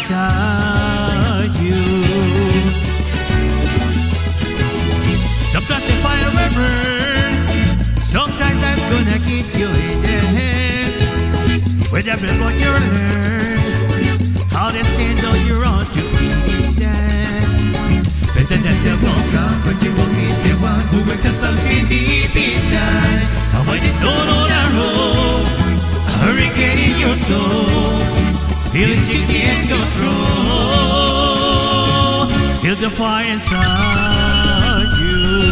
inside you. Sometimes the fire will burn, sometimes that's gonna keep you in the head. With every book you learn how to stand on your own to stand. Better that you won't come, but you will meet the one who will tell something deep inside. And when it's not on a road, a hurricane in your soul, feeling you can't control, feel the fire inside you.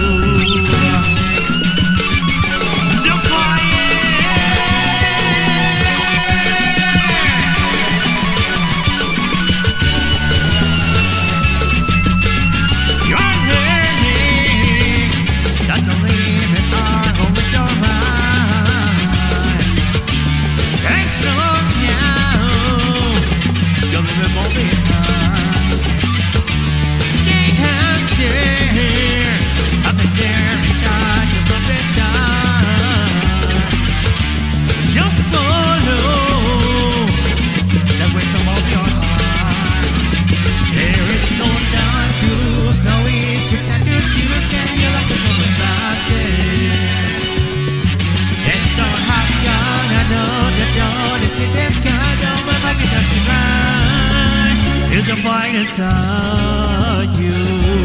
The fire inside you.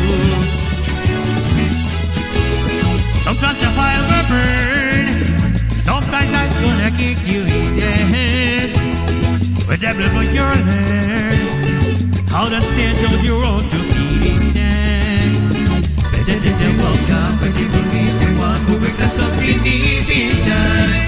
Sometimes the fire will burn, sometimes life's gonna kick you in the head. With every book you learn how to stand on your own to stand. Better than the welcome, but you will meet the one who wakes us up something deep inside.